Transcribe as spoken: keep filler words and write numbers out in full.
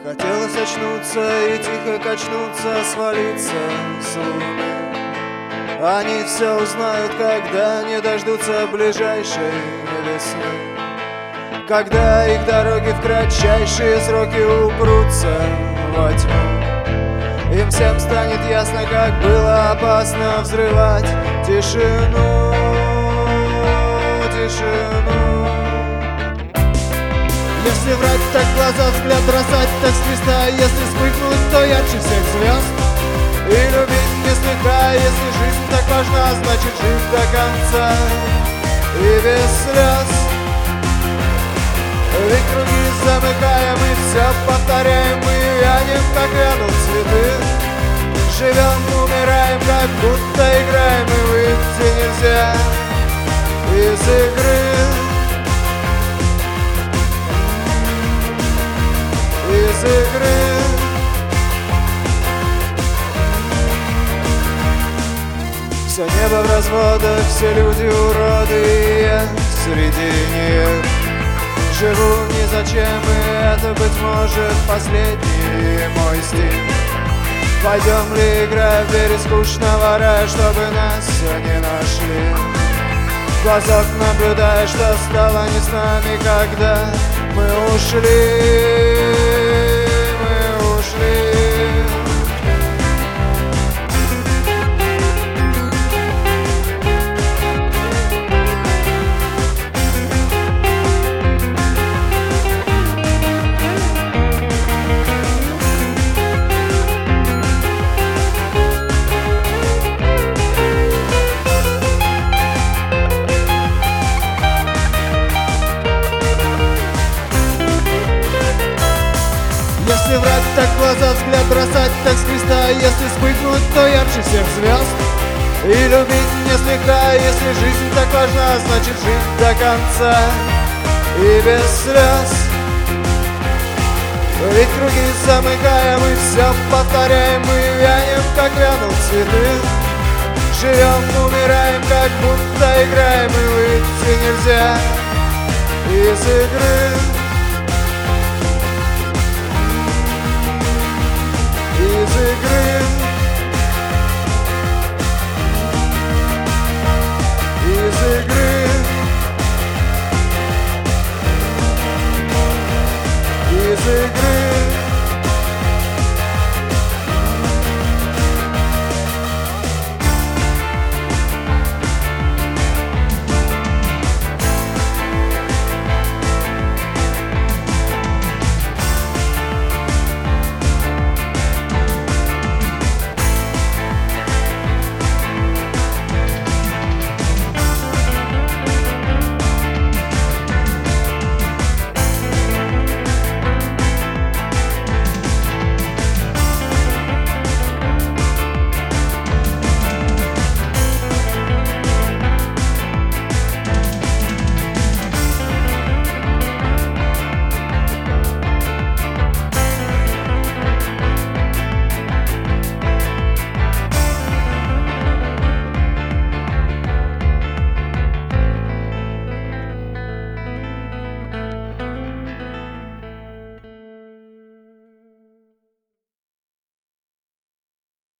Хотелось очнуться и тихо качнуться, свалиться с луны. Они все узнают, когда не дождутся ближайшей весны, когда их дороги в кратчайшие сроки упрутся во тьму. Им всем станет ясно, как было опасно взрывать тишину, тишину. Если врать, так глаза, взгляд бросать, так с креста. Если вспыхнуть, то ярче всех звезд. И любить не слегка, если жизнь так важна, значит жить до конца и без слез. Ведь круги замыкаем и все повторяем, мы вянем, как вянут цветы. Живем, умираем, как будто играем, и выйти нельзя из игры. Из игры. Все небо в разводах, все люди уроды, и я среди них живу ни зачем, и это, быть может, последний мой стих. Пойдем ли, играя в двери скучного рая, чтобы нас не нашли? В глазок наблюдая, что стало не с нами, когда мы ушли, мы ушли. Если врать, так глаза, взгляд бросать, так с креста. Если вспыхнуть, то ярче всех звезд. И любить не слегка, если жизнь так важна, значит жить до конца и без слез. Ведь круги замыкаем и все повторяем, мы вянем, как вянут цветы. Живем, умираем, как будто играем, и выйти нельзя из игры.